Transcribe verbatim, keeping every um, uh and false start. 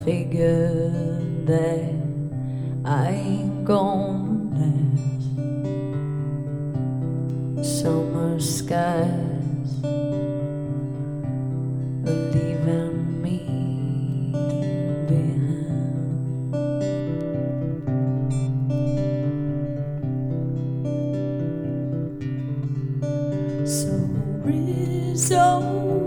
Figured that I ain't gonna last. Summer skies are leaving me behind. So resolved